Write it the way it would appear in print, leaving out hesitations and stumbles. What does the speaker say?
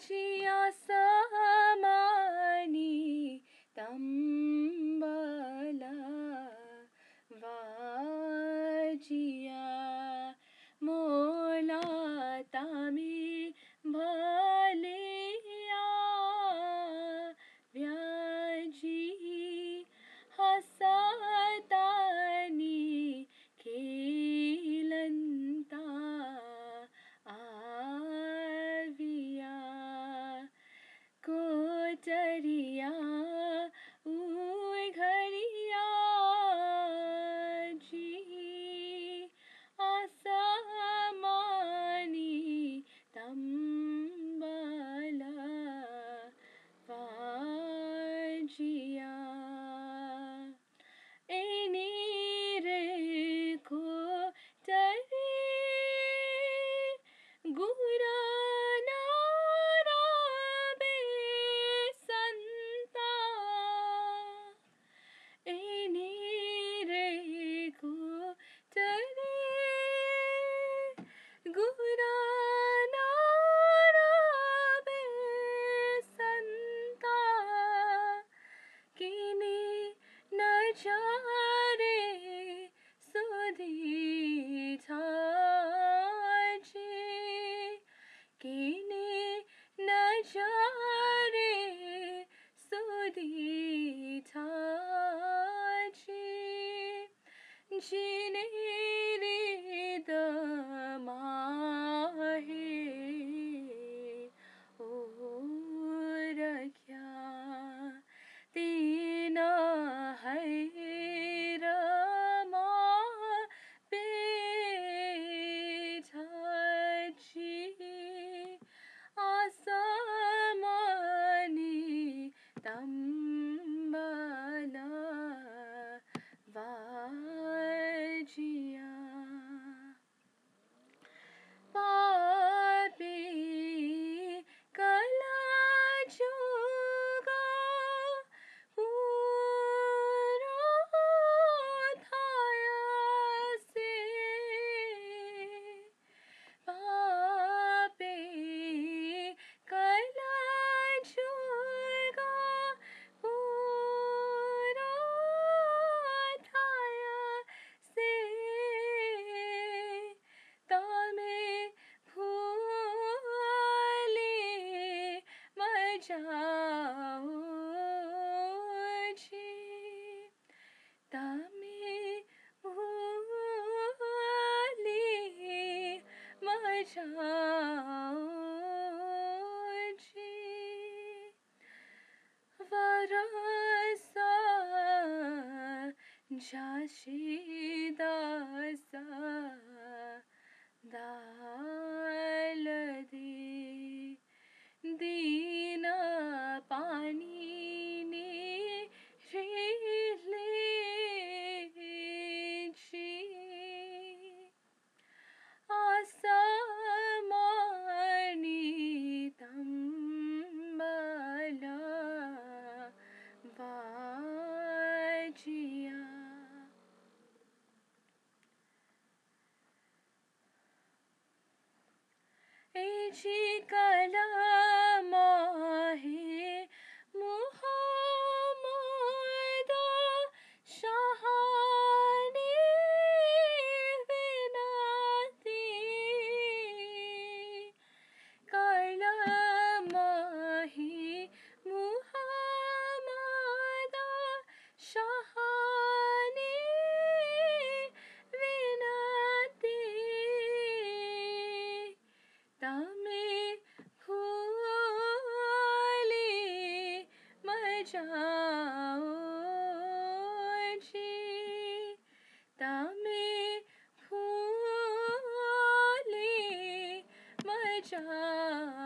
जिया समानी तंबला वाजिया मोला तामी भलिया व्याजी हसतानी खेलंता आविया कोचरिया घरिया जी आसमानी तंबला वाजिया रे को तरी गुराना बे संता रे को तरी गुराना बे संता किनी नजारे सुधी थाजे किनी नजारे सुधी थाजे जिने रे दमाहे ओ रख्या तीना है रमा बेझी आसमानी तंबला वाजिया पापी कला जुगा पूरा थाया से पापी कला जुगा पूरा थाया से तामे भूले मजाओ जी तामे भूले मजाओ जी वरसा झाशीदासा दाल दे दीना पानी ने रेले जी आसमानी तंबला वाजिया जी कलाम है मुहम्मद शाहानी विनाती कलाम है मुहम्मद शाहानी विनाती तामे भूले मजाओ जी तामे भूले मजाओ